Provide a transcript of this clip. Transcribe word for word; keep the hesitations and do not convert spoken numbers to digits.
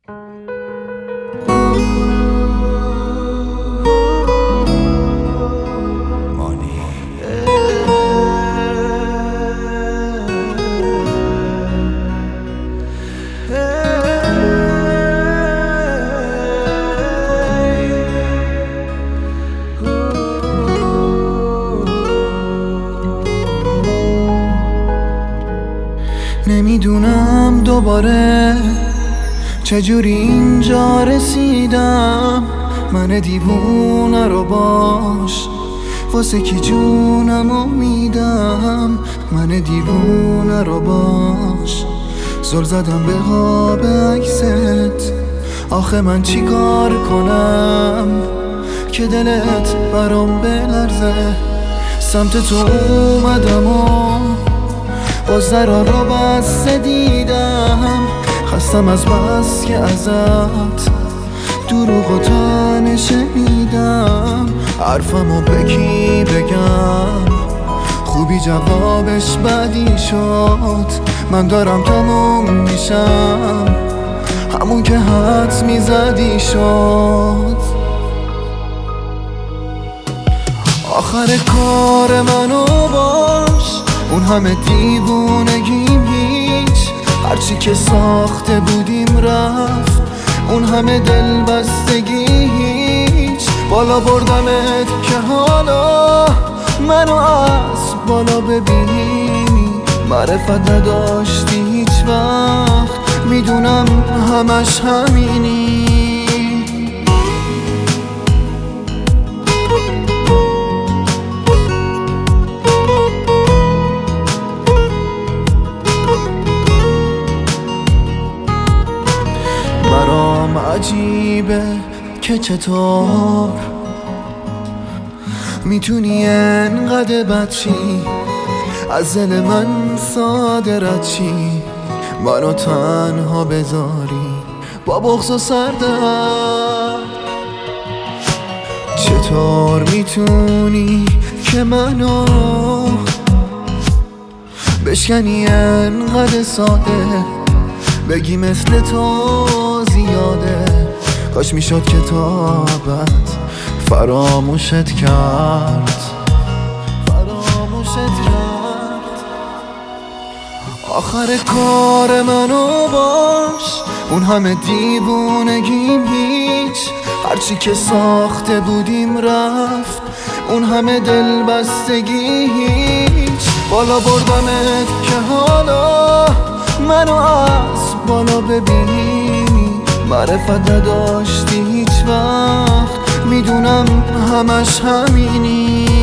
نمیدونم دوباره چجوری اینجا رسیدم. من دیوونه رو باش واسه کی جونمو میدم. من دیوونه رو باش زل زدم به قاب عکست. آخه من چی کار کنم که دلت برام بلرزه. سمت تو اومدم و باز ذرا رو بسته دیدم. خستم از بس که ازت دروغ و تنه شنیدم. حرفمو بکی بگم خوبی جوابش بدی شد. من دارم تموم میشم همون که حدس میزدی شد. آخر کار منو باش اون همه دیوونگیم هیچ. هرچی که ساخته بودیم رفت اون همه دل بستگی هیچ. بالا بردمت که حالا منو از بالا ببینی. معرفت نداشتی هیچ وقت میدونم همش همینی. برام عجیبه که چطور میتونی انقدر بد چی از دل من ساده رد چی. منو تنها بذاری با بغض و سردرد. چطور میتونی که منو بشکنی انقدر ساده بگی مثل تو زیاده. کاش میشد کتابت فراموشت کرد فراموشت کرد. آخر کار منو باش اون همه دیوونگیم هیچ. هرچی که ساخته بودیم رفت اون همه دل بستگی هیچ. بالا بردمت که حالا منو از بالا ببینی. معرفت نداشتی هیچ وقت میدونم همش همینی.